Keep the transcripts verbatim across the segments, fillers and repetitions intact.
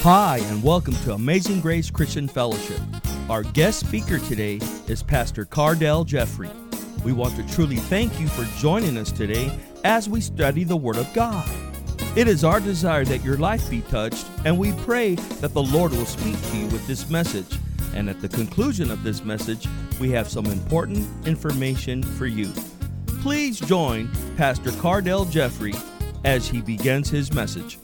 Hi, and welcome to Amazing Grace Christian Fellowship. Our guest speaker today is Pastor Cardell Jeffrey. We want to truly thank you for joining us today as we study the Word of God. It is our desire that your life be touched, and we pray that the Lord will speak to you with this message. And at the conclusion of this message, we have some important information for you. Please join Pastor Cardell Jeffrey as he begins his message.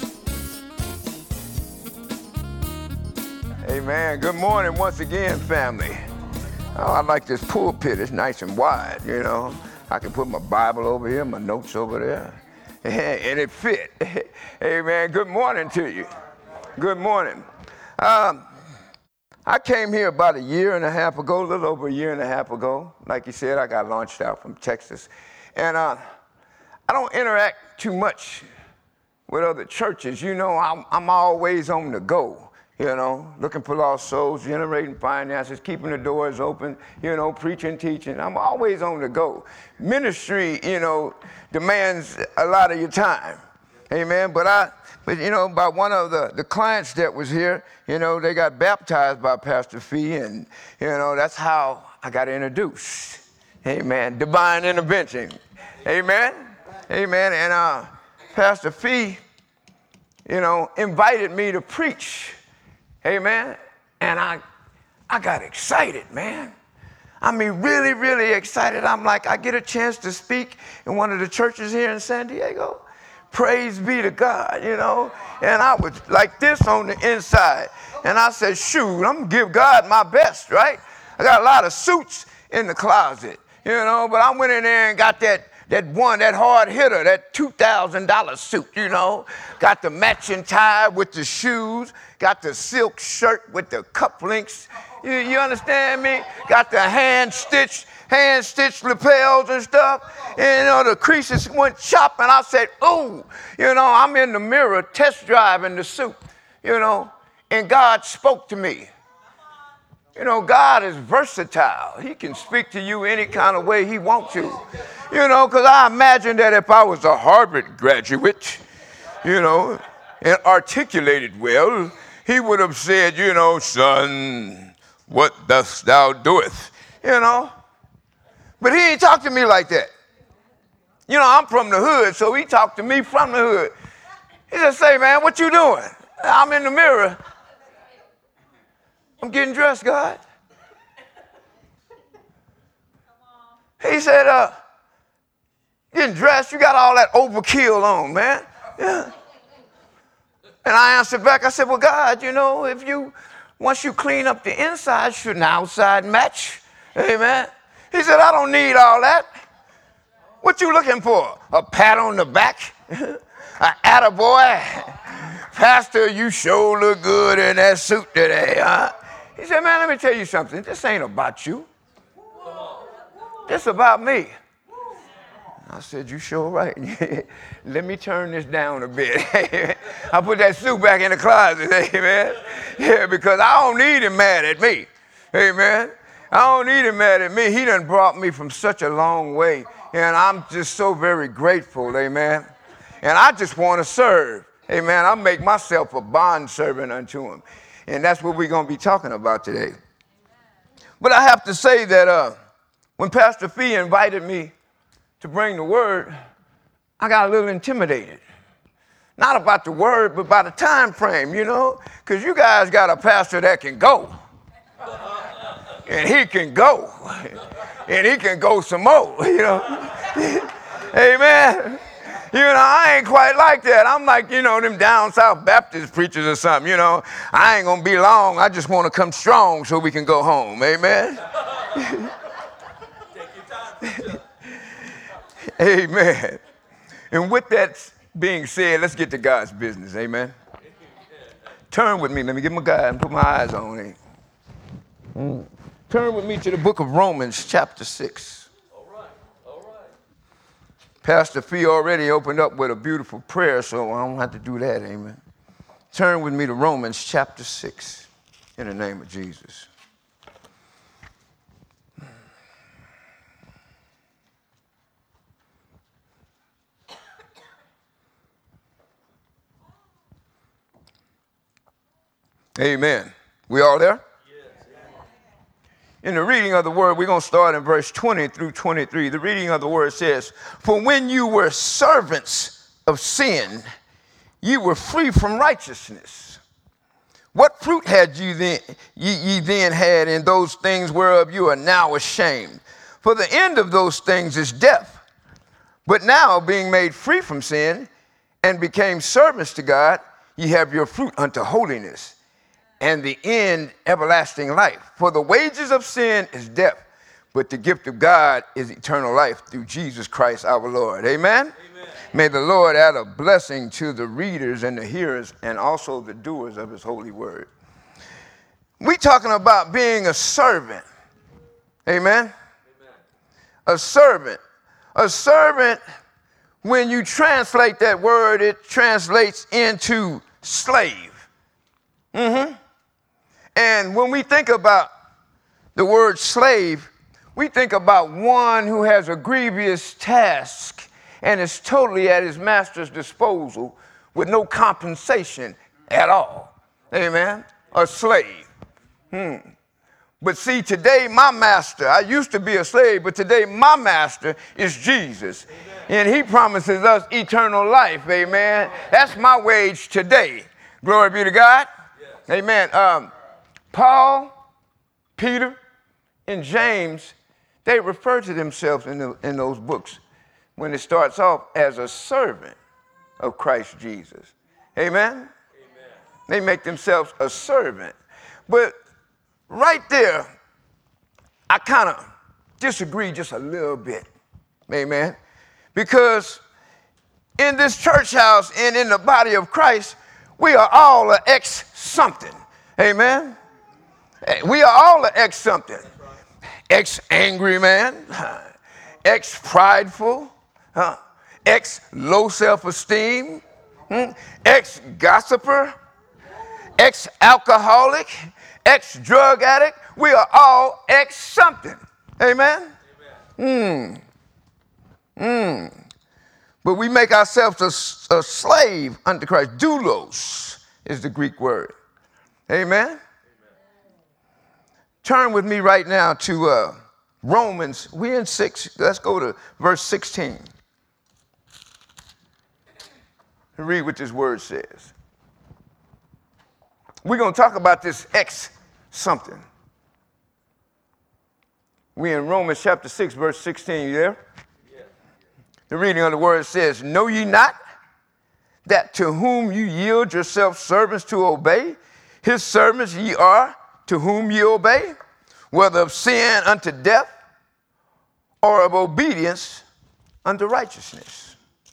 Amen. Good morning once again, family. Oh, I like this pulpit. It's nice and wide, you know. I can put my Bible over here, my notes over there, and it fit. Amen. Good morning to you. Good morning. Um, I came here about a year and a half ago, a little over a year and a half ago. Like you said, I got launched out from Texas. And uh, I don't interact too much with other churches. You know, I'm, I'm always on the go. You know, looking for lost souls, generating finances, keeping the doors open, you know, preaching, teaching. I'm always on the go. Ministry, you know, demands a lot of your time. Amen. But I, but you know, by one of the, the clients that was here, you know, they got baptized by Pastor Fee, and, you know, that's how I got introduced. Amen. Divine intervention. Amen. Amen. And uh, Pastor Fee, you know, invited me to preach. Amen. And I I got excited, man. I mean, really, really excited. I'm like, I get a chance to speak in one of the churches here in San Diego. Praise be to God, you know. And I was like this on the inside. And I said, shoot, I'm going to give God my best, right? I got a lot of suits in the closet, you know, but I went in there and got that That one, that hard hitter, that two thousand dollars suit, you know. Got the matching tie with the shoes. Got the silk shirt with the cufflinks. You, you understand me? Got the hand-stitched, hand-stitched lapels and stuff. And, you know, the creases went chopping. I said, ooh, you know, I'm in the mirror test driving the suit, you know. And God spoke to me. You know, God is versatile. He can speak to you any kind of way he wants to. You know, because I imagine that if I was a Harvard graduate, you know, and articulated well, he would have said, you know, son, what dost thou doest? You know. But he ain't talked to me like that. You know, I'm from the hood, so he talked to me from the hood. He just say, man, what you doing? I'm in the mirror. I'm getting dressed, God. He said, uh, getting dressed, you got all that overkill on, man. Yeah. And I answered back, I said, well, God, you know, if you, once you clean up the inside, shouldn't the outside match? Amen. He said, I don't need all that. What you looking for? A pat on the back? A attaboy? Pastor, you sure look good in that suit today, huh? He said, man, let me tell you something. This ain't about you. This about me. I said, you sure right. Let me turn this down a bit. I put that suit back in the closet, amen. Yeah, because I don't need him mad at me, amen. I don't need him mad at me. He done brought me from such a long way, and I'm just so very grateful, amen. And I just want to serve, amen. I make myself a bond servant unto him, and that's what we're going to be talking about today. But I have to say that uh, when Pastor Fee invited me to bring the word, I got a little intimidated. Not about the word, but by the time frame, you know, because you guys got a pastor that can go. And he can go. And he can go some more, you know. Amen. You know, I ain't quite like that. I'm like, you know, them down south Baptist preachers or something, you know. I ain't going to be long. I just want to come strong so we can go home. Amen. Amen. And with that being said, let's get to God's business. Amen. Turn with me. Let me get my guide and put my eyes on it. Mm. Turn with me to the book of Romans, chapter six. All right. All right. Pastor Fee already opened up with a beautiful prayer, so I don't have to do that. Amen. Turn with me to Romans, chapter six, in the name of Jesus. Amen. We all there? In the reading of the word, we're going to start in verse twenty through twenty-three. The reading of the word says, "For when you were servants of sin, you were free from righteousness. What fruit had you then, ye, ye then had in those things whereof you are now ashamed? For the end of those things is death. But now, being made free from sin, and became servants to God, ye have your fruit unto holiness, and the end everlasting life. For the wages of sin is death, but the gift of God is eternal life through Jesus Christ our Lord." Amen? Amen. May the Lord add a blessing to the readers and the hearers and also the doers of his holy word. We're talking about being a servant. Amen? Amen. A servant. A servant, when you translate that word, it translates into slave. Mm-hmm. And when we think about the word slave, we think about one who has a grievous task and is totally at his master's disposal with no compensation at all. Amen? A slave. Hmm. But see, today my master, I used to be a slave, but today my master is Jesus. Amen. And he promises us eternal life. Amen? That's my wage today. Glory be to God. Yes. Amen. Um, Paul, Peter, and James, they refer to themselves in, the, in those books when it starts off as a servant of Christ Jesus. Amen? Amen. They make themselves a servant. But right there, I kind of disagree just a little bit. Amen? Because in this church house and in the body of Christ, we are all an ex-something. Amen? We are all an ex-something. Ex-angry man, ex-prideful, huh? Ex-low self-esteem, hmm? Ex-gossiper, ex-alcoholic, ex-drug addict. We are all ex-something. Amen? Amen. Mm. Mm. But we make ourselves a, a slave unto Christ. Doulos is the Greek word. Amen? Amen. Turn with me right now to uh, Romans. We're in six. Let's go to verse sixteen. Read what this word says. We're going to talk about this ex something. We're in Romans chapter six, verse sixteen. You there? Yes. The reading of the word says, "Know ye not that to whom you yield yourselves servants to obey, his servants ye are to whom ye obey, whether of sin unto death or of obedience unto righteousness.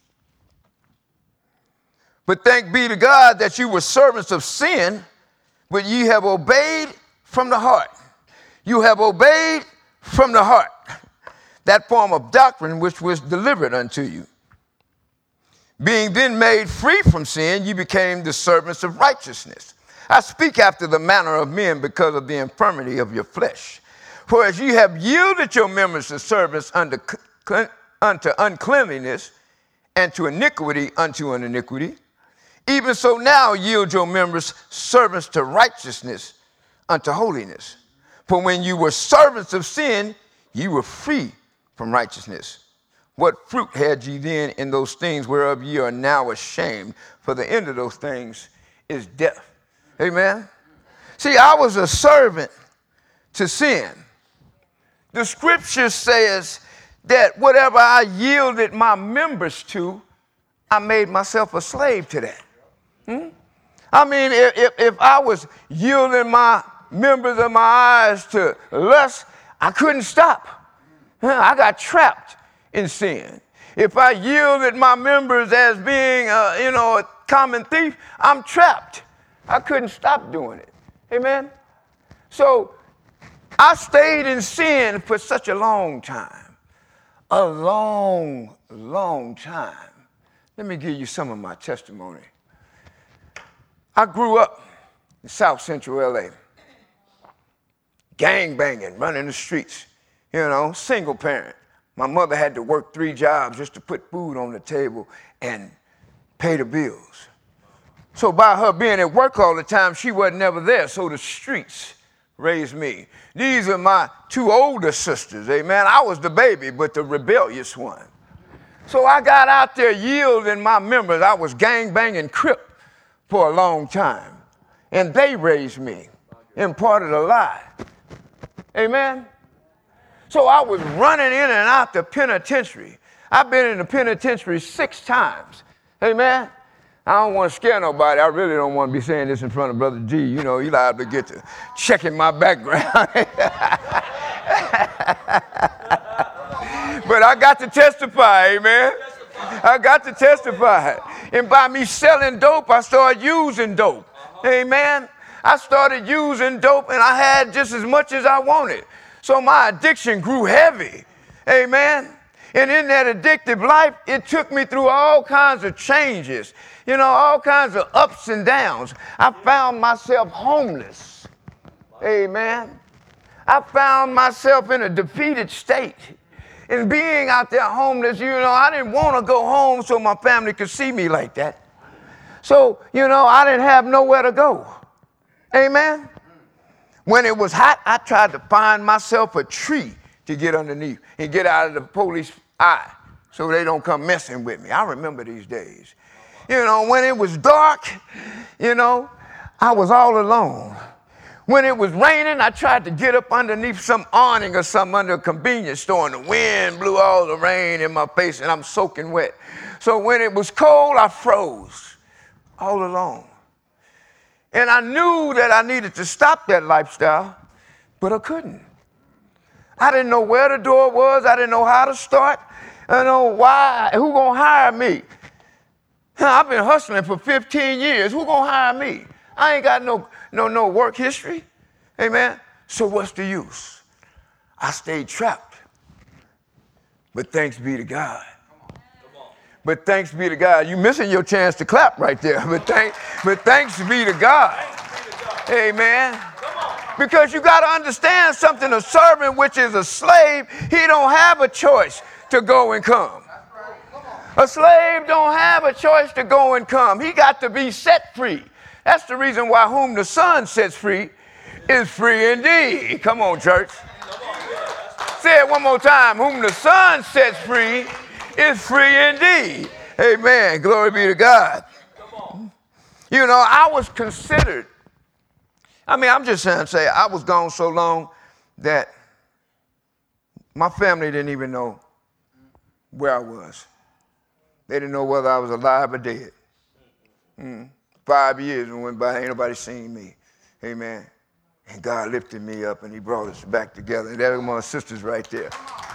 But thank be to God that you were servants of sin, but ye have obeyed from the heart." You have obeyed from the heart that form of doctrine which was delivered unto you. Being then made free from sin, you became the servants of righteousness. I speak after the manner of men because of the infirmity of your flesh. For as you have yielded your members to service unto, unto uncleanliness, and to iniquity unto an iniquity, even so now yield your members servants to righteousness unto holiness. For when you were servants of sin, you were free from righteousness. What fruit had ye then in those things whereof ye are now ashamed? For the end of those things is death. Amen? See, I was a servant to sin. The scripture says that whatever I yielded my members to, I made myself a slave to that. Hmm? I mean, if, if I was yielding my members of my eyes to lust, I couldn't stop. I got trapped in sin. If I yielded my members as being, uh, you know, a common thief, I'm trapped. I couldn't stop doing it. Amen? So I stayed in sin for such a long time. A long, long time. Let me give you some of my testimony. I grew up in South Central L A. Gang banging, running the streets. You know, single parent. My mother had to work three jobs just to put food on the table and pay the bills. So by her being at work all the time, she wasn't never there. So the streets raised me. These are my two older sisters, amen. I was the baby, but the rebellious one. So I got out there yielding my members. I was gang-banging Crip for a long time. And they raised me, imparted a lie. Amen. So I was running in and out the penitentiary. I've been in the penitentiary six times. Amen. I don't want to scare nobody. I really don't want to be saying this in front of Brother G. You know, he's liable to get to checking my background. But I got to testify, amen. I got to testify. And by me selling dope, I started using dope. Amen. I started using dope and I had just as much as I wanted. So my addiction grew heavy. Amen. And in that addictive life, it took me through all kinds of changes. You know, all kinds of ups and downs. I found myself homeless. Amen. I found myself in a defeated state. And being out there homeless, you know, I didn't want to go home so my family could see me like that. So, you know, I didn't have nowhere to go. Amen. When it was hot, I tried to find myself a tree to get underneath and get out of the police eye so they don't come messing with me. I remember these days. You know, when it was dark, you know, I was all alone. When it was raining, I tried to get up underneath some awning or something under a convenience store, and the wind blew all the rain in my face, and I'm soaking wet. So when it was cold, I froze all alone. And I knew that I needed to stop that lifestyle, but I couldn't. I didn't know where the door was. I didn't know how to start. I didn't know why, who gonna hire me? I've been hustling for fifteen years. Who gonna hire me? I ain't got no, no, no work history. Amen. So what's the use? I stayed trapped. But thanks be to God. But thanks be to God. You missing your chance to clap right there. But, thank, but thanks be to God. Amen. Because you got to understand something. A servant, which is a slave, he don't have a choice to go and come. A slave don't have a choice to go and come. He got to be set free. That's the reason why whom the Son sets free is free indeed. Come on, church. Say it one more time. Whom the Son sets free is free indeed. Amen. Glory be to God. You know, I was considered, I mean, I'm just trying to say, I was gone so long that my family didn't even know where I was. They didn't know whether I was alive or dead. Mm. Five years went by, ain't nobody seen me. Amen. And God lifted me up and he brought us back together. And there are my sisters right there.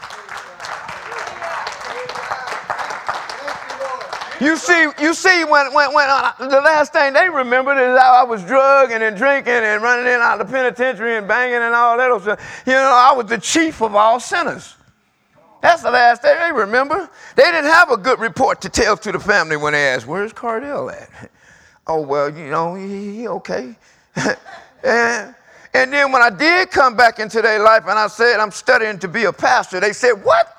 You see, you see, when, when, when uh, the last thing they remembered is how I was drugging and drinking and running in out of the penitentiary and banging and all that. You know, I was the chief of all sinners. That's the last thing they remember. They didn't have a good report to tell to the family when they asked, where's Cardell at? Oh, well, you know, he, he okay. and, and then when I did come back into their life and I said, I'm studying to be a pastor, they said, what?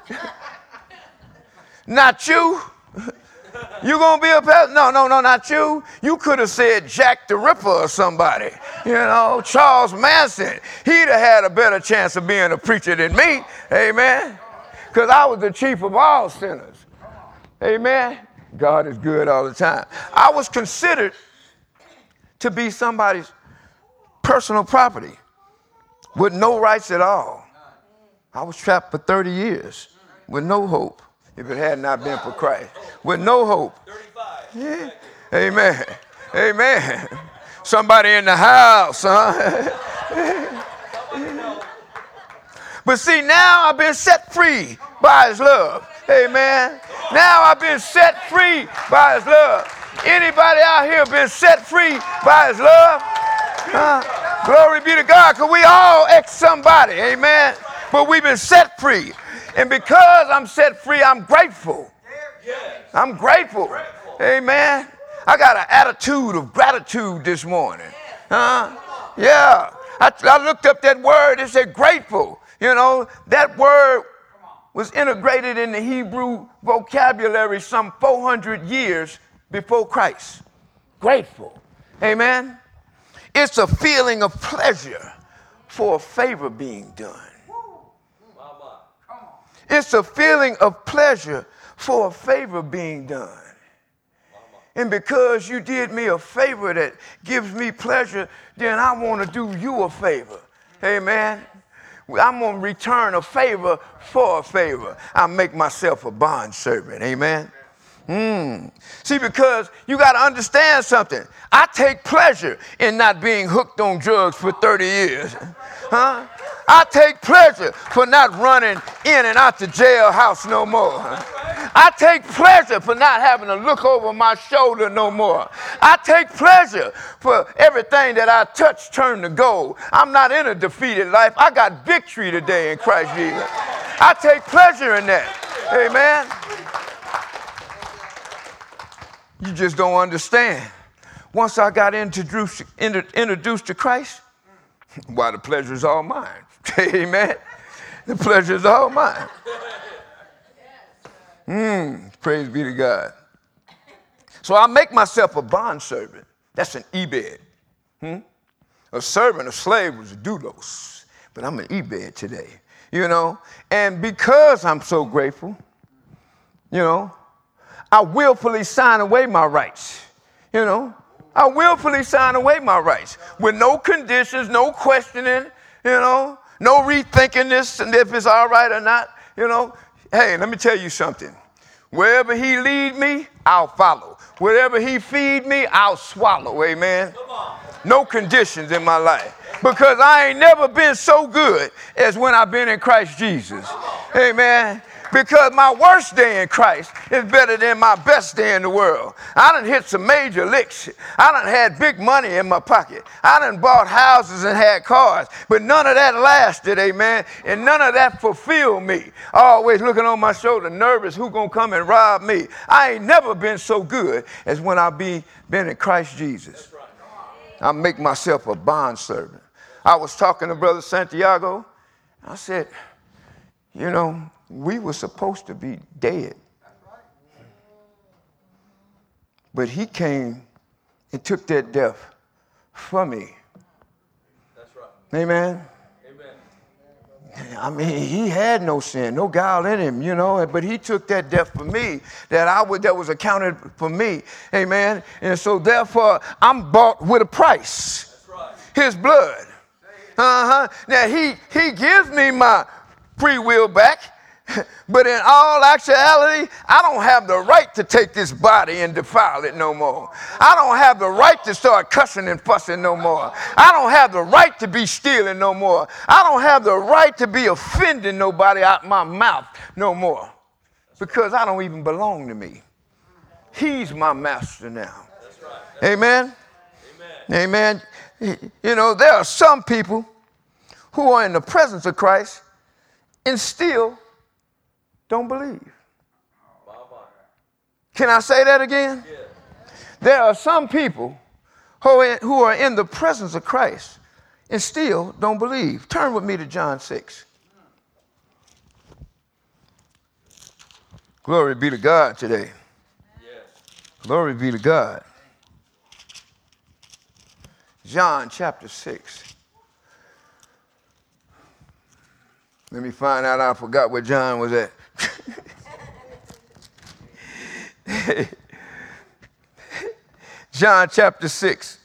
Not you. You gonna be a pastor? No, no, no, not you. You could have said Jack the Ripper or somebody. You know, Charles Manson. He'd have had a better chance of being a preacher than me. Amen. Because I was the chief of all sinners. Amen. God is good all the time. I was considered to be somebody's personal property with no rights at all. I was trapped for thirty years with no hope. If it had not been for Christ. With no hope. Yeah. Amen. Amen. Somebody in the house, huh? But see, now I've been set free by his love. Amen. Now I've been set free by his love. Anybody out here been set free by his love? Huh? Glory be to God, because we all ex somebody. Amen. But we've been set free. And because I'm set free, I'm grateful. I'm grateful. Amen. I got an attitude of gratitude this morning. Huh? Yeah. I, I looked up that word. It said grateful. You know, that word was integrated in the Hebrew vocabulary some four hundred years before Christ. grateful. Amen. It's a feeling of pleasure for a favor being done. It's a feeling of pleasure for a favor being done. And because you did me a favor that gives me pleasure, then I want to do you a favor. Amen. I'm going to return a favor for a favor. I make myself a bond servant. Amen. Mm. See, because you got to understand something. I take pleasure in not being hooked on drugs for thirty years. Huh? I take pleasure for not running in and out the jailhouse no more. I take pleasure for not having to look over my shoulder no more. I take pleasure for everything that I touch turn to gold. I'm not in a defeated life. I got victory today in Christ Jesus. I take pleasure in that. Amen. You just don't understand. Once I got introduced, introduced to Christ, why, the pleasure is all mine. Amen. The pleasure is all mine. Mm, praise be to God. So I make myself a bondservant. That's an Ebed. Hmm? A servant, a slave was a doulos. But I'm an Ebed today. You know, and because I'm so grateful, you know, I willfully sign away my rights. You know, I willfully sign away my rights with no conditions, no questioning, you know, no rethinking this and if it's all right or not. You know, hey, let me tell you something. Wherever he lead me, I'll follow. Wherever he feed me, I'll swallow. Amen. No conditions in my life. Because I ain't never been so good as when I've been in Christ Jesus. Amen. Because my worst day in Christ is better than my best day in the world. I done hit some major licks. I done had big money in my pocket. I done bought houses and had cars. But none of that lasted, amen. And none of that fulfilled me. Always looking on my shoulder, nervous, who gonna come and rob me? I ain't never been so good as when I be been in Christ Jesus. I make myself a bondservant. I was talking to Brother Santiago. I said, you know, we were supposed to be dead. But he came and took that death for me. That's right. Amen. Amen. I mean, he had no sin, no guile in him, you know, but he took that death for me, that I would, that was accounted for me. Amen. And so therefore, I'm bought with a price. That's right. His blood. Uh-huh. Now he he gives me my free will back. But in all actuality, I don't have the right to take this body and defile it no more. I don't have the right to start cussing and fussing no more. I don't have the right to be stealing no more. I don't have the right to be offending nobody out my mouth no more. Because I don't even belong to me. He's my master now. That's right. Amen? Amen. Amen. You know, there are some people who are in the presence of Christ and still don't believe. Can I say that again? Yeah. There are some people who are, in, who are in the presence of Christ and still don't believe. Turn with me to John six. Glory be to God today. Yes. Glory be to God. John chapter six. Let me find out. I forgot where John was at. John chapter six.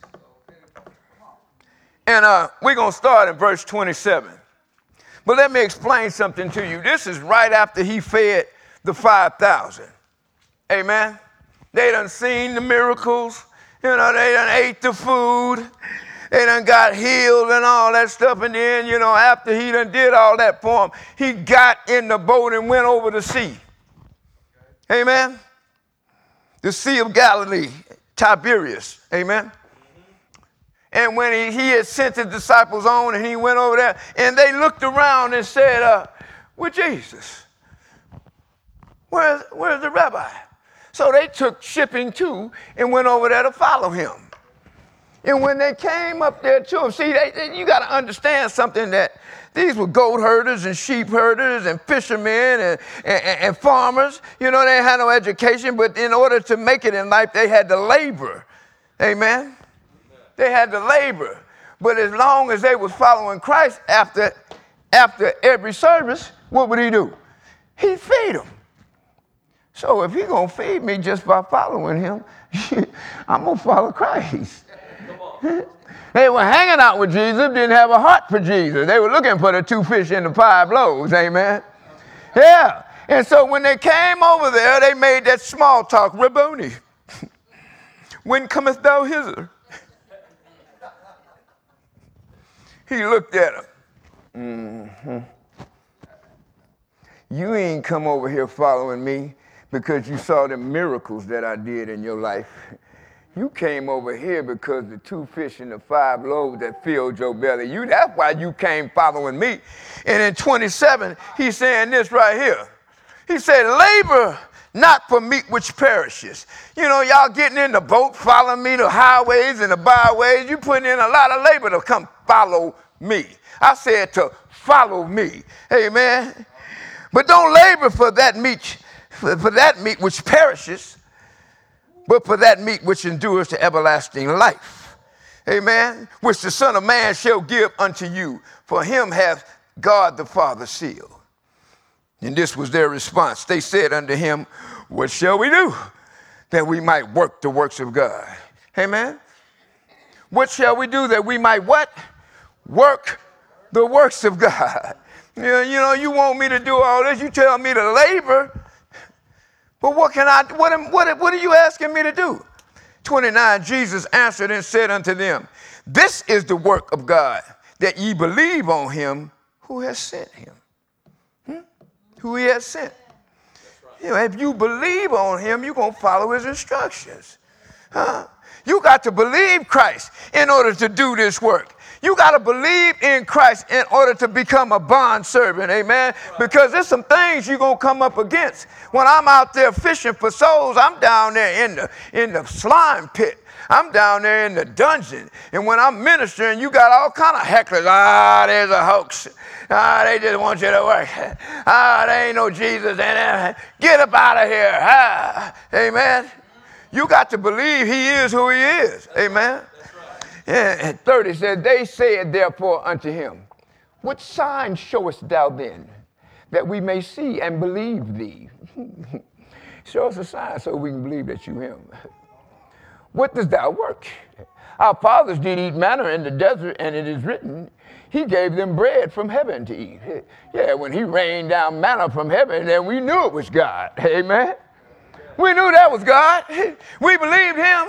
And uh, we're going to start in verse twenty-seven. But let me explain something to you. This is right after he fed the five thousand. Amen. They done seen the miracles. You know, they done ate the food. They done got healed and all that stuff. And then, you know, after he done did all that for them, he got in the boat and went over the sea. Amen. The Sea of Galilee, Tiberias. Amen. And when he, he had sent his disciples on and he went over there and they looked around and said, uh, well, Jesus, where's, where's the rabbi? So they took shipping too and went over there to follow him. And when they came up there to him, see, they, they, you got to understand something, that these were goat herders and sheep herders and fishermen and, and, and farmers. You know, they had no education, but in order to make it in life, they had to labor. Amen. They had to labor. But as long as they was following Christ after, after every service, what would he do? He'd feed them. So if he's going to feed me just by following him, I'm going to follow Christ. They were hanging out with Jesus, didn't have a heart for Jesus. They were looking for the two fish and the five loaves, amen? Yeah. And so when they came over there, they made that small talk, Rabboni, when cometh thou hither? He looked at him. Mm-hmm. You ain't come over here following me because you saw the miracles that I did in your life. You came over here because the two fish and the five loaves that filled your belly. You, that's why you came following me. And in twenty-seven, he's saying this right here. He said, labor not for meat which perishes. You know, y'all getting in the boat, following me, the highways and the byways. You putting in a lot of labor to come follow me. I said to follow me. Amen. But don't labor for that meat, for, for that meat which perishes, but for that meat which endures to everlasting life. Amen. Which the Son of Man shall give unto you. For him hath God the Father sealed. And this was their response. They said unto him, what shall we do that we might work the works of God? Amen. What shall we do that we might what? Work the works of God. You know, you know, you want me to do all this. You tell me to labor. But what can I, what, am, what, what are you asking me to do? twenty-nine, Jesus answered and said unto them, this is the work of God, that ye believe on him who has sent him. Hmm? Who he has sent. Right. You know, if you believe on him, you're going to follow his instructions. Huh? You got to believe Christ in order to do this work. You got to believe in Christ in order to become a bond servant, amen? Right. Because there's some things you're going to come up against. When I'm out there fishing for souls, I'm down there in the, in the slime pit. I'm down there in the dungeon. And when I'm ministering, you got all kind of hecklers. Ah, there's a hoax. Ah, they just want you to work. Ah, there ain't no Jesus in there. Get up out of here. Ah, amen? You got to believe he is who he is, amen? And thirty said, they said therefore unto him, what sign showest thou then, that we may see and believe thee? Show us a sign so we can believe that you him. What does thou work? Our fathers did eat manna in the desert, and it is written, he gave them bread from heaven to eat. Yeah, when he rained down manna from heaven, then we knew it was God. Amen. We knew that was God. We believed him.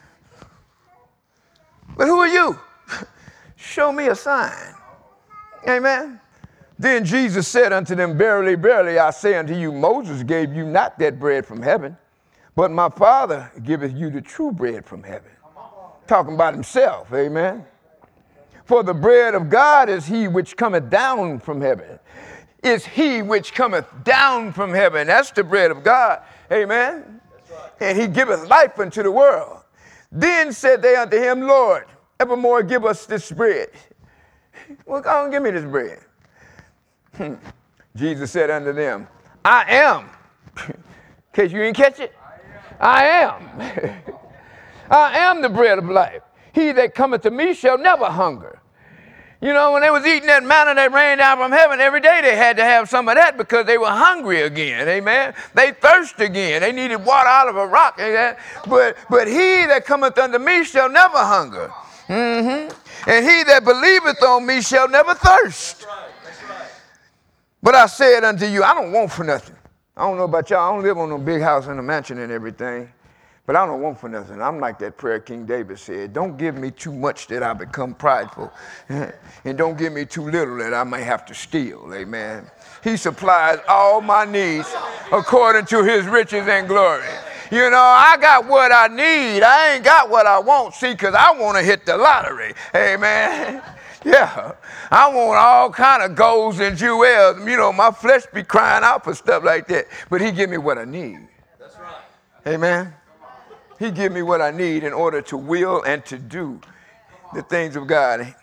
But who are you? Show me a sign. Amen. Then Jesus said unto them, verily, verily, I say unto you, Moses gave you not that bread from heaven, but my Father giveth you the true bread from heaven. Talking about himself, amen. For the bread of God is he which cometh down from heaven. Is he which cometh down from heaven. That's the bread of God, amen. That's right. And he giveth life unto the world. Then said they unto him, Lord, evermore give us this bread. Well, go on, give me this bread. Hmm. Jesus said unto them, I am. In case you didn't catch it, I am. I am. I am the bread of life. He that cometh to me shall never hunger. You know, when they was eating that manna that rained down from heaven, every day they had to have some of that because they were hungry again, amen? They thirst again. They needed water out of a rock, amen? But, but he that cometh unto me shall never hunger. Mm-hmm. And he that believeth on me shall never thirst. That's right. That's right. But I said unto you, I don't want for nothing. I don't know about y'all. I don't live on no big house and a mansion and everything. But I don't want for nothing. I'm like that prayer King David said. Don't give me too much that I become prideful. And don't give me too little that I may have to steal. Amen. He supplies all my needs according to his riches and glory. You know, I got what I need. I ain't got what I want. See, because I want to hit the lottery. Amen. Yeah. I want all kind of golds and jewels. You know, my flesh be crying out for stuff like that. But he give me what I need. That's right. Amen. He give me what I need in order to will and to do the things of God.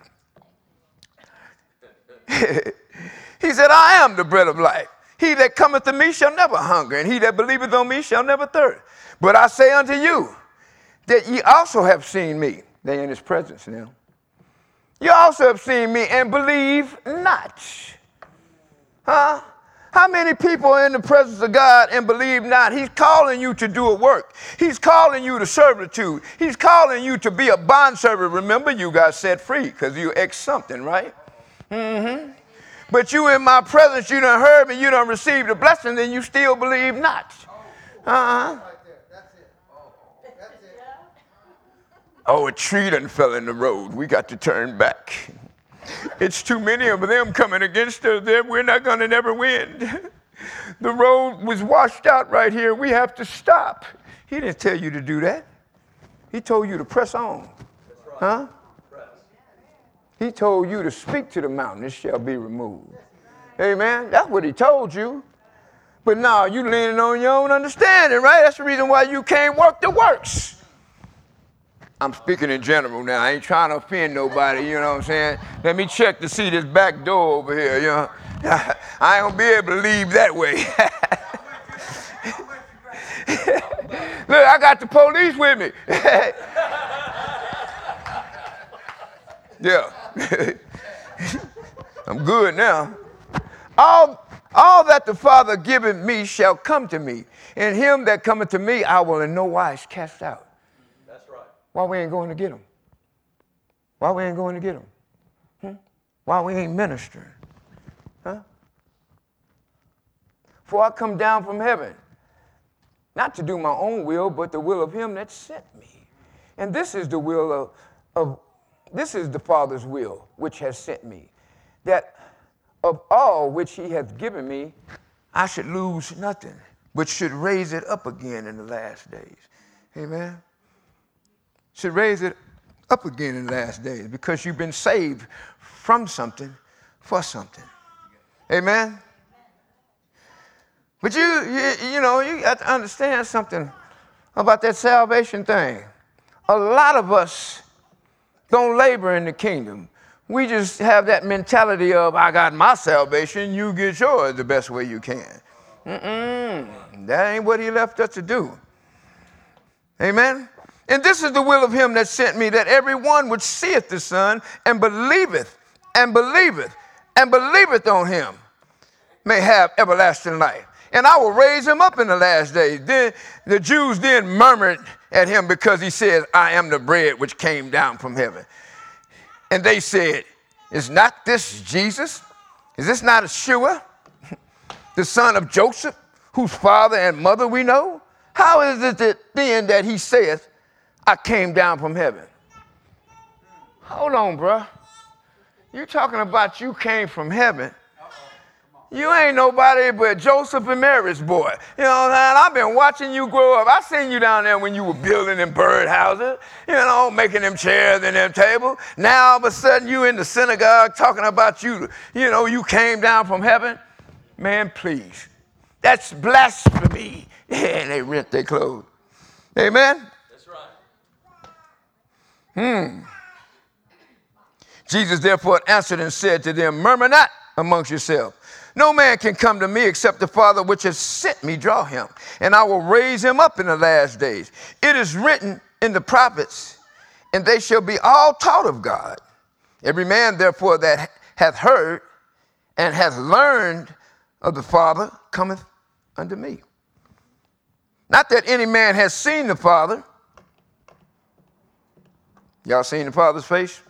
He said, I am the bread of life. He that cometh to me shall never hunger, and he that believeth on me shall never thirst. But I say unto you, that ye also have seen me. They in his presence now. You also have seen me and believe not. Huh? How many people are in the presence of God and believe not? He's calling you to do a work. He's calling you to servitude. He's calling you to be a bondservant. Remember, you got set free because you ex something, right? Mm-hmm. But you in my presence, you done heard me, you done received the blessing, and you still believe not. Uh-huh. Oh, a tree done fell in the road. We got to turn back. It's too many of them coming against us. We're not going to never win. The road was washed out right here. We have to stop. He didn't tell you to do that. He told you to press on. Huh? He told you to speak to the mountain. It shall be removed. Amen. That's what he told you. But now you leaning on your own understanding, right? That's the reason why you can't work the works. I'm speaking in general now. I ain't trying to offend nobody, you know what I'm saying? Let me check to see this back door over here, you know. I ain't gonna be able to leave that way. Look, I got the police with me. Yeah. I'm good now. All, all that the Father giveth me shall come to me, and him that cometh to me I will in no wise cast out. Why we ain't going to get them? Why we ain't going to get them? Hmm? Why we ain't ministering? Huh? For I come down from heaven, not to do my own will, but the will of him that sent me. And this is the will of, of this is the Father's will, which has sent me, that of all which he hath given me, I should lose nothing, but should raise it up again in the last days. Amen. Should raise it up again in the last days, because you've been saved from something for something. Amen. But you, you, you know, you got to understand something about that salvation thing. A lot of us don't labor in the kingdom. We just have that mentality of, I got my salvation, you get yours the best way you can. Mm-mm. That ain't what he left us to do. Amen. And this is the will of him that sent me, that everyone which seeth the Son and believeth and believeth and believeth on him may have everlasting life. And I will raise him up in the last days. Then the Jews then murmured at him because he said, I am the bread which came down from heaven. And they said, is not this Jesus? Is this not Yeshua, the son of Joseph, whose father and mother we know? How is it that then that he saith, I came down from heaven? Hold on, bro. You're talking about you came from heaven. You ain't nobody but Joseph and Mary's boy. You know what I'm saying? I've been watching you grow up. I seen you down there when you were building them birdhouses, you know, making them chairs and them tables. Now all of a sudden you in the synagogue talking about you, you know, you came down from heaven. Man, please. That's blasphemy. And they rent their clothes. Amen? That's right. Hmm. Jesus therefore answered and said to them, murmur not amongst yourselves. No man can come to me except the Father which has sent me draw him, and I will raise him up in the last days. It is written in the prophets, and they shall be all taught of God. Every man therefore that hath heard and hath learned of the Father cometh unto me. Not that any man has seen the Father. Y'all seen the Father's face?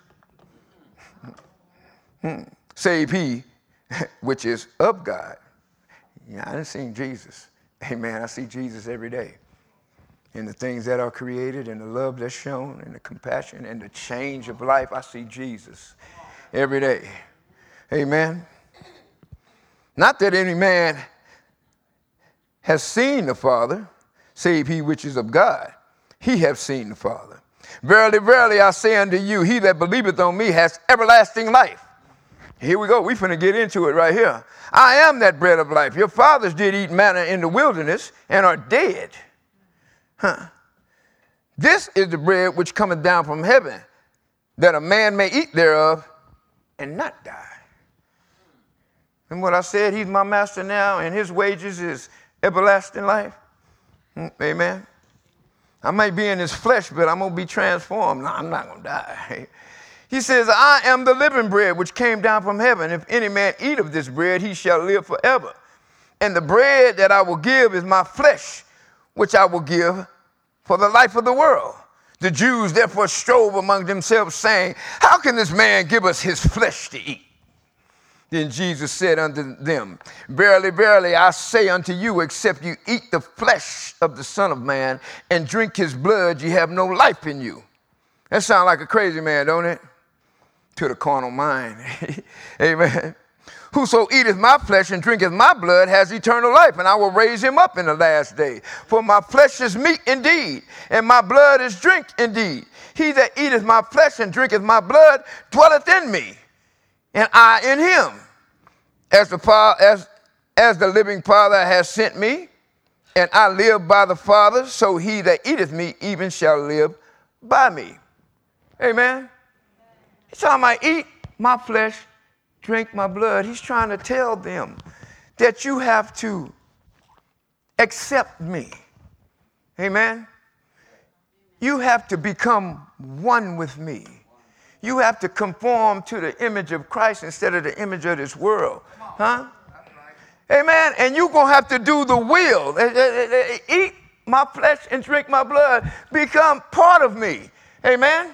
Hmm. Save he which is of God. Yeah, I done seen Jesus. Amen. I see Jesus every day. In the things that are created, and the love that's shown, and the compassion, and the change of life, I see Jesus every day. Amen. Not that any man has seen the Father, save he which is of God. He hath seen the Father. Verily, verily, I say unto you, he that believeth on me has everlasting life. Here we go. We finna get into it right here. I am that bread of life. Your fathers did eat manna in the wilderness and are dead. Huh. This is the bread which cometh down from heaven, that a man may eat thereof and not die. And what I said, he's my master now, and his wages is everlasting life. Amen. I might be in this flesh, but I'm going to be transformed. No, I'm not going to die. He says, I am the living bread which came down from heaven. If any man eat of this bread, he shall live forever. And the bread that I will give is my flesh, which I will give for the life of the world. The Jews therefore strove among themselves, saying, how can this man give us his flesh to eat? Then Jesus said unto them, verily, verily, I say unto you, except you eat the flesh of the Son of Man and drink his blood, ye have no life in you. That sounds like a crazy man, don't it? To the carnal mind. Amen. Whoso eateth my flesh and drinketh my blood has eternal life, and I will raise him up in the last day. For my flesh is meat indeed, and my blood is drink indeed. He that eateth my flesh and drinketh my blood dwelleth in me, and I in him. As the, Father, as, as the living Father has sent me, and I live by the Father, so he that eateth me even shall live by me. Amen. He's talking about eat my flesh, drink my blood. He's trying to tell them that you have to accept me. Amen. You have to become one with me. You have to conform to the image of Christ instead of the image of this world. Huh? Amen. And you're going to have to do the will. Eat my flesh and drink my blood. Become part of me. Amen.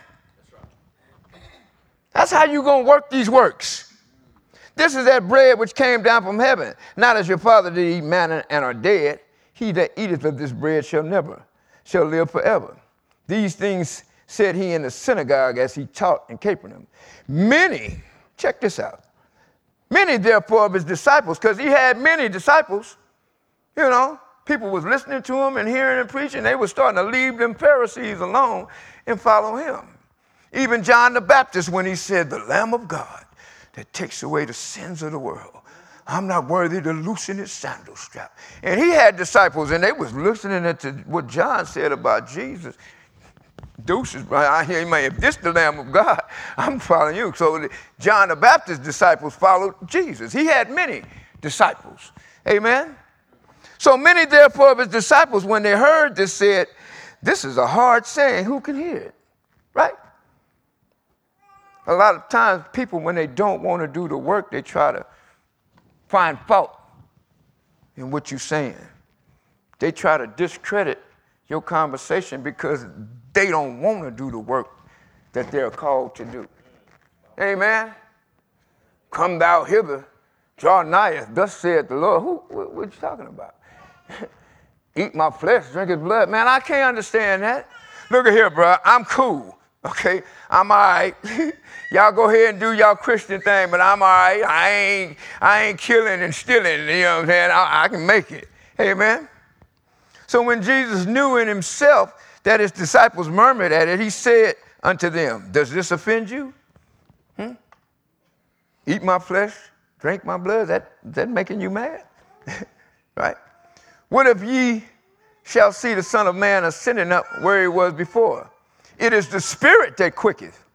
That's how you're going to work these works. This is that bread which came down from heaven. Not as your father did eat manna and are dead. He that eateth of this bread shall never, shall live forever. These things said he in the synagogue as he taught in Capernaum. Many, check this out, many therefore of his disciples, because he had many disciples, you know, people was listening to him and hearing him preaching. They were starting to leave them Pharisees alone and follow him. Even John the Baptist, when he said, the Lamb of God that takes away the sins of the world, I'm not worthy to loosen his sandal strap. And he had disciples, and they was listening to what John said about Jesus. Deuces, I hear, man, if this the Lamb of God, I'm following you. So John the Baptist's disciples followed Jesus. He had many disciples. Amen. So many, therefore, of his disciples, when they heard this, said, this is a hard saying. Who can hear it? Right? A lot of times people, when they don't want to do the work, they try to find fault in what you're saying. They try to discredit your conversation because they don't want to do the work that they're called to do. Amen. Come thou hither, draw nigh, thus saith the Lord. Who, what, what are you talking about? Eat my flesh, drink his blood. Man, I can't understand that. Look at here, bro. I'm cool. Okay, I'm all right. Y'all go ahead and do y'all Christian thing, but I'm all right. I ain't, I ain't killing and stealing. You know what I'm saying? I, I can make it. Amen. So when Jesus knew in himself that his disciples murmured at it, he said unto them, does this offend you? Hmm? Eat my flesh, drink my blood. That that making you mad? Right? What if ye shall see the Son of Man ascending up where he was before? It is the spirit that quicketh.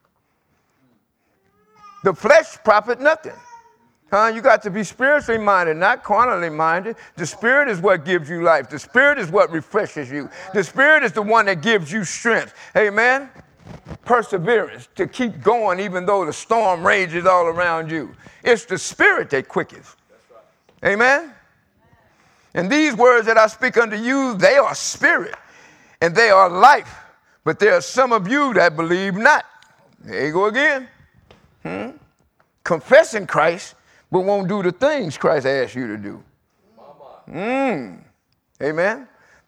The flesh profit nothing. Huh? You got to be spiritually minded, not carnally minded. The spirit is what gives you life. The spirit is what refreshes you. The spirit is the one that gives you strength. Amen? Perseverance to keep going even though the storm rages all around you. It's the spirit that quicketh. Amen? And these words that I speak unto you, they are spirit and they are life. But there are some of you that believe not. There you go again. Hmm? Confessing Christ, but won't do the things Christ asked you to do. Mm. Amen.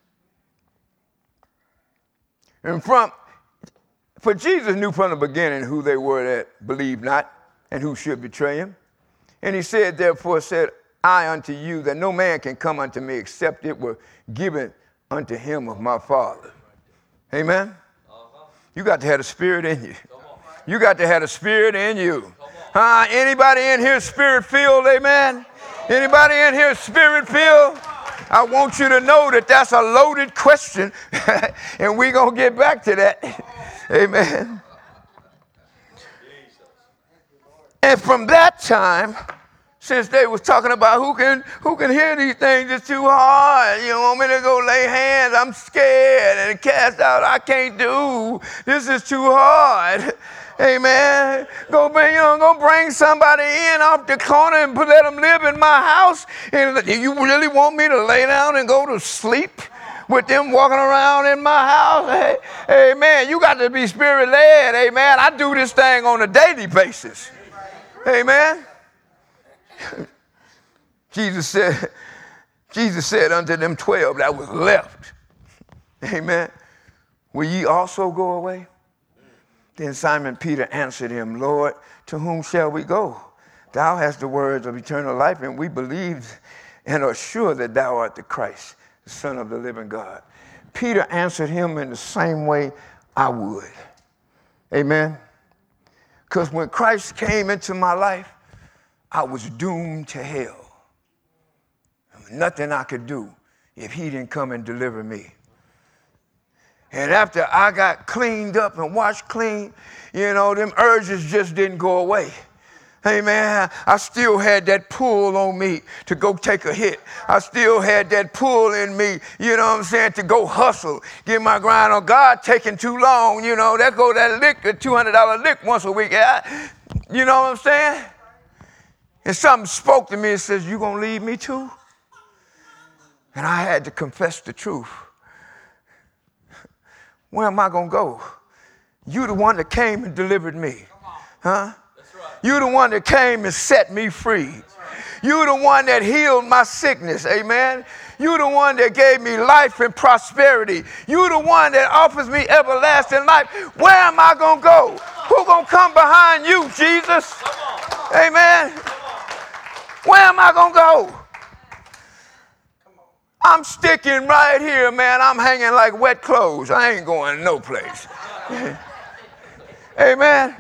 And from, for Jesus knew from the beginning who they were that believed not and who should betray him. And he said, therefore said I unto you that no man can come unto me except it were given unto him of my Father. Amen. You got to have the spirit in you. You got to have the spirit in you. Uh, anybody in here spirit filled? Amen. Anybody in here spirit filled? I want you to know that that's a loaded question, and we're going to get back to that. Amen. And from that time, Since they was talking about who can who can hear these things, it's too hard. You want me to go lay hands? I'm scared and cast out. I can't do. This is too hard. Amen. Go bring, you know, go bring somebody in off the corner and put, let them live in my house. And you really want me to lay down and go to sleep with them walking around in my house? Hey, amen. You got to be spirit led. Amen. I do this thing on a daily basis. Amen. Jesus said, Jesus said unto them twelve that was left, amen, will ye also go away? Then Simon Peter answered him, Lord, to whom shall we go? Thou hast the words of eternal life, and we believe and are sure that thou art the Christ, the Son of the living God. Peter answered him in the same way I would. Amen. Because when Christ came into my life, I was doomed to hell. Nothing I could do if he didn't come and deliver me. And after I got cleaned up and washed clean, you know, them urges just didn't go away. Hey, man, I still had that pull on me to go take a hit. I still had that pull in me, you know what I'm saying, to go hustle, get my grind on. God taking too long, you know, that go that lick, a two hundred dollar lick once a week. I, you know what I'm saying? And something spoke to me and says, you gonna leave me too? And I had to confess the truth. Where am I gonna go? You the one that came and delivered me. Huh? You the one that came and set me free. You the one that healed my sickness. Amen. You the one that gave me life and prosperity. You the one that offers me everlasting life. Where am I gonna go? Who gonna come behind you, Jesus? Amen. Where am I going to go? I'm sticking right here, man. I'm hanging like wet clothes. I ain't going no place. Amen.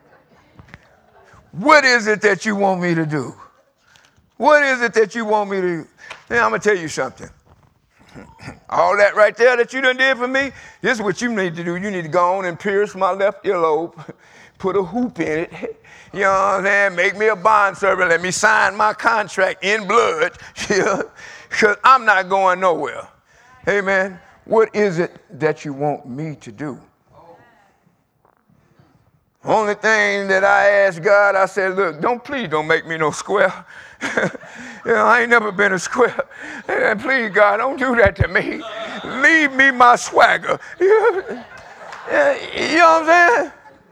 What is it that you want me to do? What is it that you want me to do? Now, I'm going to tell you something. All that right there that you done did for me, this is what you need to do. You need to go on and pierce my left earlobe, put a hoop in it. You know what I'm saying? Make me a bond servant. Let me sign my contract in blood. Because I'm not going nowhere. Amen. What is it that you want me to do? Only thing that I asked God, I said, look, don't please don't make me no square. You know, I ain't never been a square. And please, God, don't do that to me. Leave me my swagger. You know what I'm saying?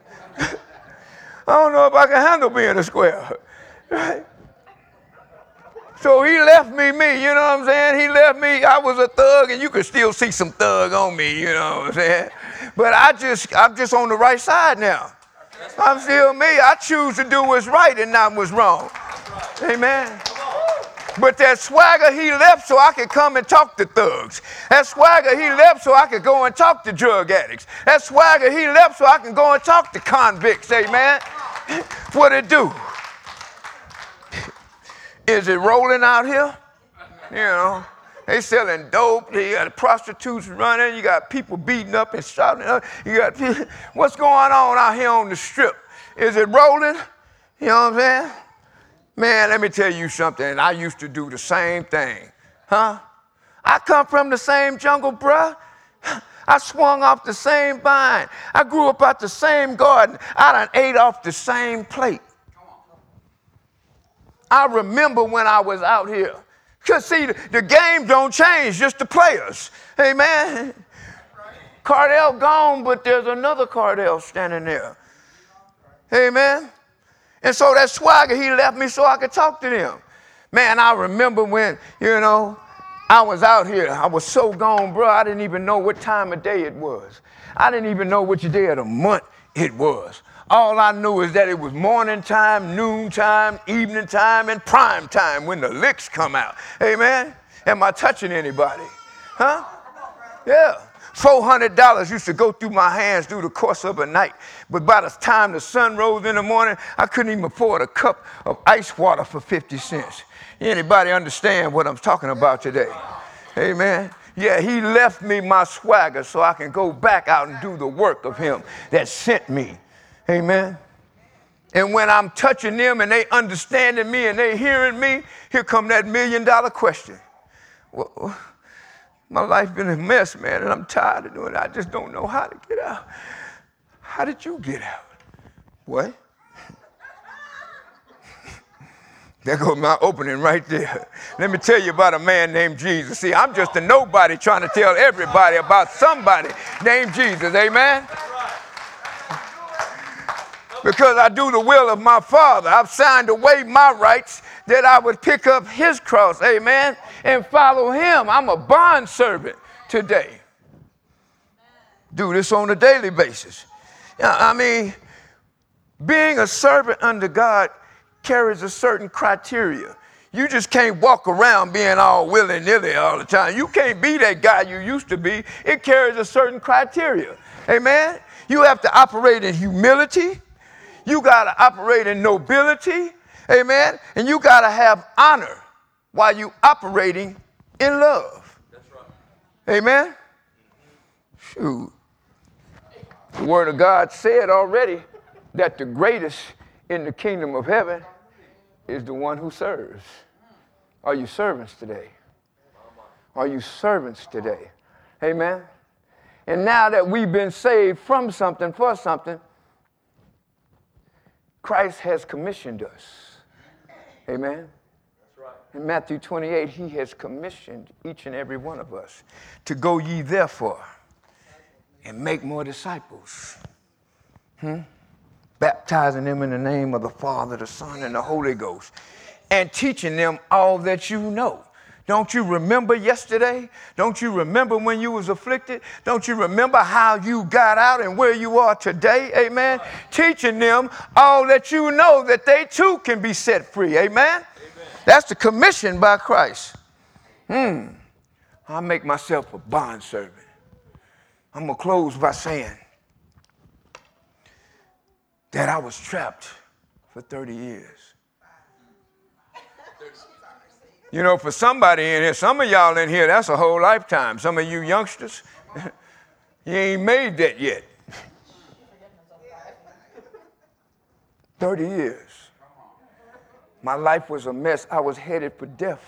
I don't know if I can handle being a square. Right? So he left me me, you know what I'm saying? He left me, I was a thug, and you could still see some thug on me, you know what I'm saying? But I just, I'm just on the right side now. I'm still me. I choose to do what's right and not what's wrong. Amen. But that swagger he left so I could come and talk to thugs. That swagger he left so I could go and talk to drug addicts. That swagger he left so I can go and talk to convicts. Amen. What it do? Is it rolling out here? You know, they selling dope. You got prostitutes running. You got people beating up and shouting. You got people. What's going on out here on the strip? Is it rolling? You know what I'm saying? Man, let me tell you something. I used to do the same thing. Huh? I come from the same jungle, bruh. I swung off the same vine. I grew up out the same garden. I done ate off the same plate. I remember when I was out here. Because, see, the, the game don't change, just the players. Amen. Cardell gone, but there's another Cardell standing there. Amen. And so that swagger, he left me so I could talk to them. Man, I remember when, you know, I was out here. I was so gone, bro, I didn't even know what time of day it was. I didn't even know which day of the month it was. All I knew is that it was morning time, noon time, evening time, and prime time when the licks come out. Amen? Am I touching anybody? Huh? Yeah. four hundred dollars used to go through my hands through the course of a night. But by the time the sun rose in the morning, I couldn't even afford a cup of ice water for fifty cents. Anybody understand what I'm talking about today? Amen. Yeah, he left me my swagger so I can go back out and do the work of him that sent me. Amen. And when I'm touching them and they understanding me and they hearing me, here come that million dollar question. Well, my life been a mess, man, and I'm tired of doing it. I just don't know how to get out. How did you get out? What? There goes my opening right there. Let me tell you about a man named Jesus. See, I'm just a nobody trying to tell everybody about somebody named Jesus. Amen? Because I do the will of my Father. I've signed away my rights that I would pick up his cross, amen, and follow him. I'm a bond servant today. Do this on a daily basis. I mean, being a servant under God carries a certain criteria. You just can't walk around being all willy-nilly all the time. You can't be that guy you used to be. It carries a certain criteria. Amen? You have to operate in humility. You got to operate in nobility. Amen? And you got to have honor while you operating in love. That's right. Amen? Shoot. The Word of God said already that the greatest in the kingdom of heaven is the one who serves. Are you servants today? Are you servants today? Amen? And now that we've been saved from something, for something, Christ has commissioned us. Amen? That's right. In Matthew twenty-eight, he has commissioned each and every one of us to go ye therefore and make more disciples. Hmm? Baptizing them in the name of the Father, the Son, and the Holy Ghost, and teaching them all that you know. Don't you remember yesterday? Don't you remember when you was afflicted? Don't you remember how you got out and where you are today? Amen. Right. Teaching them all that you know, that they too can be set free. Amen. Amen. That's the commission by Christ. Hmm. I make myself a bondservant. I'm going to close by saying that I was trapped for thirty years. You know, for somebody in here, some of y'all in here, that's a whole lifetime. Some of you youngsters, you ain't made that yet. thirty years. My life was a mess. I was headed for death.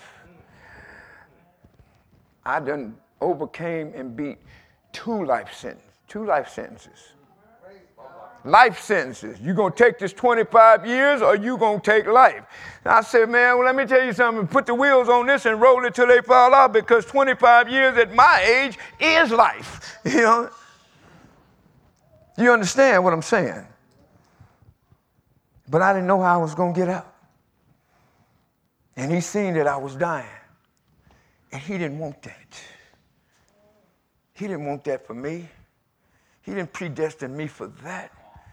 I done overcame and beat two life sentences. Two life sentences. Life sentences. You gonna take this twenty-five years or you gonna take life? And I said, man, well, let me tell you something. Put the wheels on this and roll it till they fall off, because twenty-five years at my age is life. You know? You understand what I'm saying? But I didn't know how I was gonna get out. And he seen that I was dying. And he didn't want that. He didn't want that for me. He didn't predestine me for that.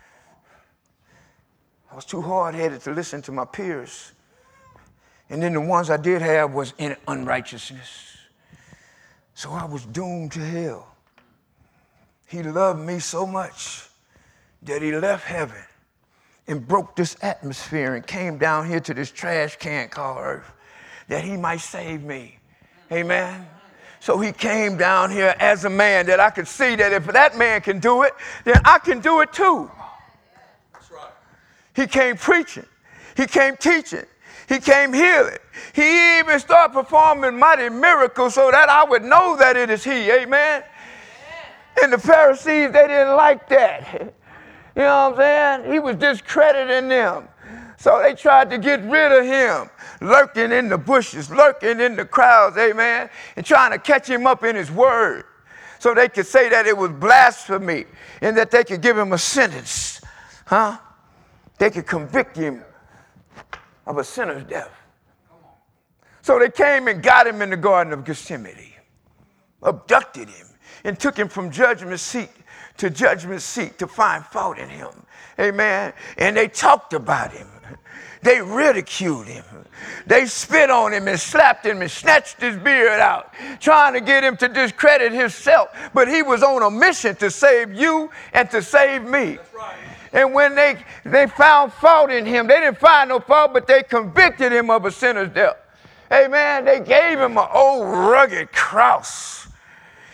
I was too hard-headed to listen to my peers. And then the ones I did have was in unrighteousness. So I was doomed to hell. He loved me so much that he left heaven and broke this atmosphere and came down here to this trash can called earth that he might save me. Amen? So he came down here as a man that I could see that if that man can do it, then I can do it too. That's right. He came preaching. He came teaching. He came healing. He even started performing mighty miracles so that I would know that it is he. Amen? And the Pharisees, they didn't like that. You know what I'm saying? He was discrediting them. So they tried to get rid of him, lurking in the bushes, lurking in the crowds, amen, and trying to catch him up in his word so they could say that it was blasphemy and that they could give him a sentence. Huh? They could convict him of a sinner's death. So they came and got him in the Garden of Gethsemane, abducted him, and took him from judgment seat to judgment seat to find fault in him. Amen. And they talked about him. They ridiculed him. They spit on him and slapped him and snatched his beard out, trying to get him to discredit himself. But he was on a mission to save you and to save me. That's right. And when they, they found fault in him, they didn't find no fault, but they convicted him of a sinner's death. Amen. They gave him an old rugged cross.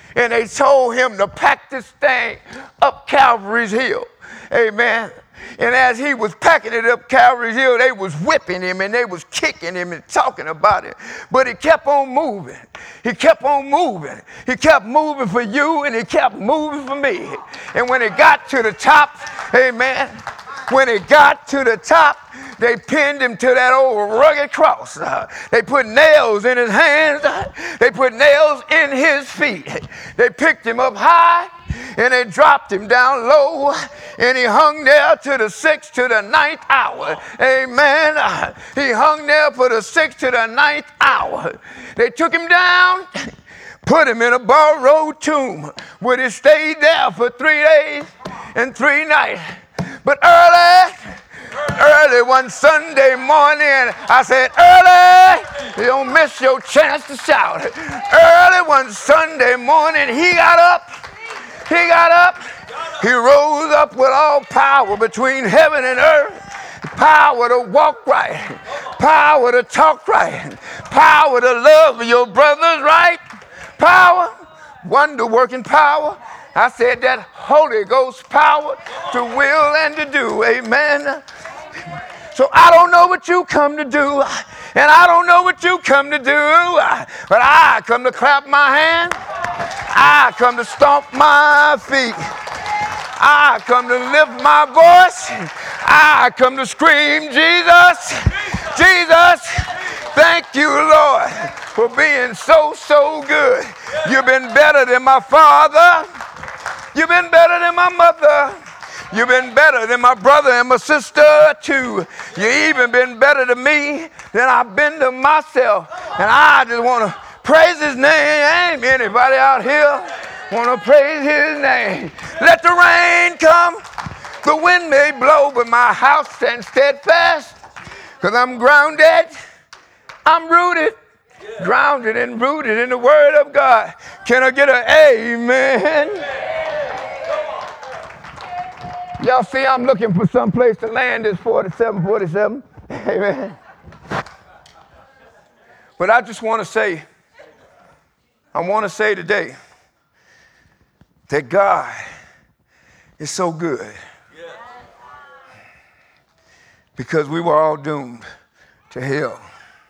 And they told him to pack this thing up Calvary's Hill. Amen. And as he was packing it up Calvary's Hill, they was whipping him and they was kicking him and talking about it. But he kept on moving. He kept on moving. He kept moving for you and he kept moving for me. And when it got to the top, amen, when it got to the top, they pinned him to that old rugged cross. Uh, they put nails in his hands. Uh, they put nails in his feet. They picked him up high and they dropped him down low. And he hung there to the sixth to the ninth hour. Amen. Uh, he hung there for the sixth to the ninth hour. They took him down, put him in a borrowed tomb where he stayed there for three days and three nights. But early, early one Sunday morning, I said, early, you don't miss your chance to shout. Early one Sunday morning, he got up, he got up, he rose up with all power between heaven and earth. Power to walk right, power to talk right, power to love your brothers right, power, wonder-working power. I said that Holy Ghost power to will and to do, amen. So I don't know what you come to do, and I don't know what you come to do, but I come to clap my hands, I come to stomp my feet, I come to lift my voice, I come to scream, Jesus, Jesus, thank you, Lord, for being so, so good. You've been better than my father. You've been better than my mother. You've been better than my brother and my sister too. You even been better to me than I've been to myself. And I just want to praise his name. Anybody out here want to praise his name? Let the rain come. The wind may blow, but my house stands steadfast. Because I'm grounded. I'm rooted. Grounded and rooted in the word of God. Can I get an amen? Y'all see, I'm looking for some place to land this forty-seven forty-seven. Amen. But I just want to say, I want to say today that God is so good. Because we were all doomed to hell.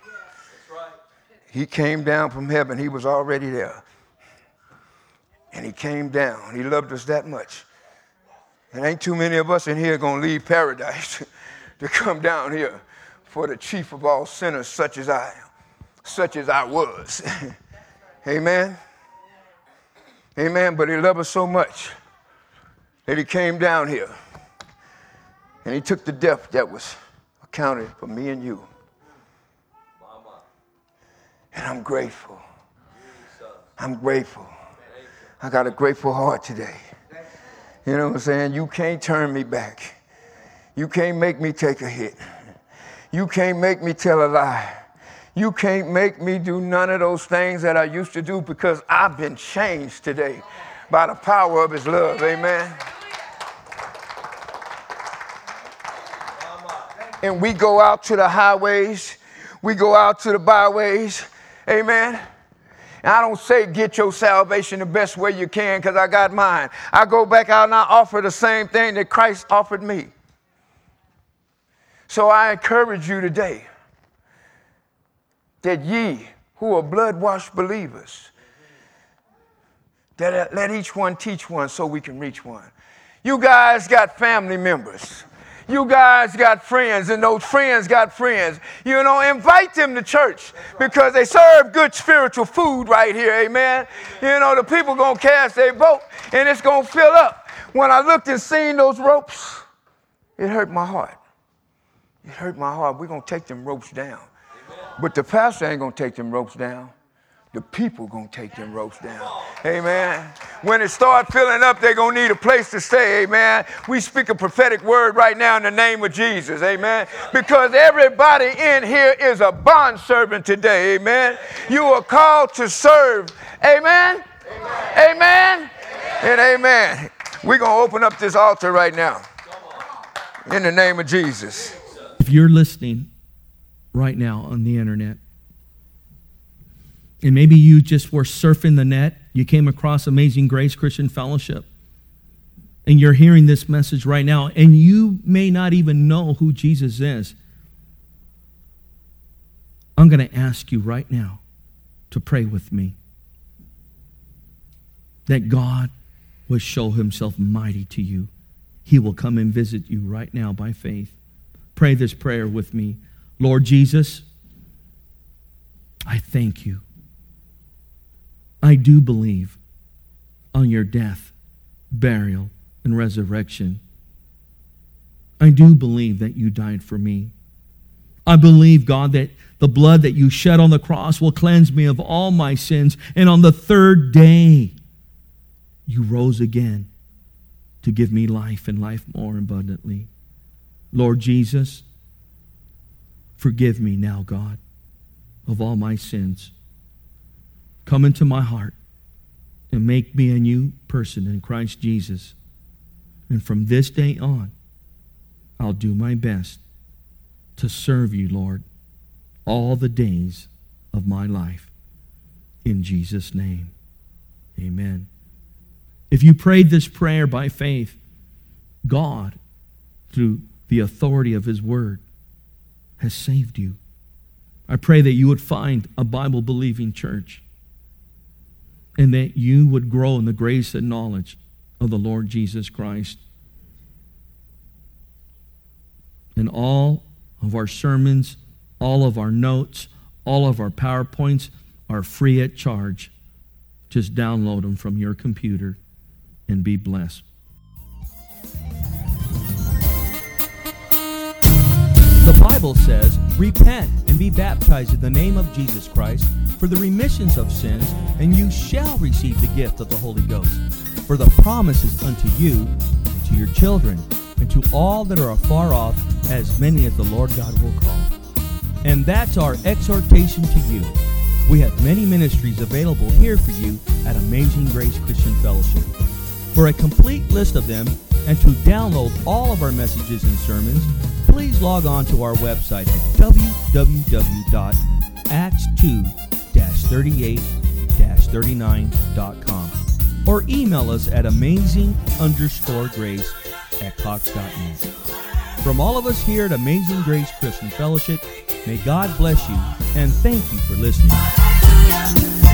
He came down from heaven. He was already there. And he came down. He loved us that much. And ain't too many of us in here going to leave paradise to come down here for the chief of all sinners, such as I am, such as I was. Amen. Amen. But he loved us so much that he came down here and he took the death that was accounted for me and you. And I'm grateful. I'm grateful. I got a grateful heart today. You know what I'm saying? You can't turn me back. You can't make me take a hit. You can't make me tell a lie. You can't make me do none of those things that I used to do because I've been changed today by the power of his love. Amen. And we go out to the highways. We go out to the byways. Amen. And I don't say get your salvation the best way you can because I got mine. I go back out and I offer the same thing that Christ offered me. So I encourage you today that ye who are blood-washed believers, that let each one teach one so we can reach one. You guys got family members. You guys got friends, and those friends got friends. You know, invite them to church because they serve good spiritual food right here, amen? You know, the people going to cast their vote, and it's going to fill up. When I looked and seen those ropes, it hurt my heart. It hurt my heart. We're going to take them ropes down. But the pastor ain't going to take them ropes down. The people going to take them ropes down. Amen. When it start filling up, they're going to need a place to stay. Amen. We speak a prophetic word right now in the name of Jesus. Amen. Because everybody in here is a bondservant today. Amen. You are called to serve. Amen. Amen. Amen. And amen. We're going to open up this altar right now. In the name of Jesus. If you're listening right now on the internet, And maybe you just were surfing the net. You came across Amazing Grace Christian Fellowship. And you're hearing this message right now. And you may not even know who Jesus is. I'm going to ask you right now to pray with me. That God will show himself mighty to you. He will come and visit you right now by faith. Pray this prayer with me. Lord Jesus, I thank you. I do believe on your death, burial, and resurrection. I do believe that you died for me. I believe, God, that the blood that you shed on the cross will cleanse me of all my sins. And on the third day, you rose again to give me life and life more abundantly. Lord Jesus, forgive me now, God, of all my sins. Come into my heart and make me a new person in Christ Jesus. And from this day on, I'll do my best to serve you, Lord, all the days of my life. In Jesus' name, amen. If you prayed this prayer by faith, God, through the authority of his word, has saved you. I pray that you would find a Bible-believing church and that you would grow in the grace and knowledge of the Lord Jesus Christ. And all of our sermons, all of our notes, all of our PowerPoints are free at charge. Just download them from your computer and be blessed. The Bible says, repent and be baptized in the name of Jesus Christ for the remissions of sins, and you shall receive the gift of the Holy Ghost. For the promise is unto you and to your children and to all that are afar off, as many as the Lord God will call. And that's our exhortation to you. We have many ministries available here for you at Amazing Grace Christian Fellowship. For a complete list of them and to download all of our messages and sermons, please log on to our website at w w w dot acts two dash thirty-eight dash thirty-nine dot com or email us at amazing underscore grace at cox dot net. From all of us here at Amazing Grace Christian Fellowship, may God bless you and thank you for listening.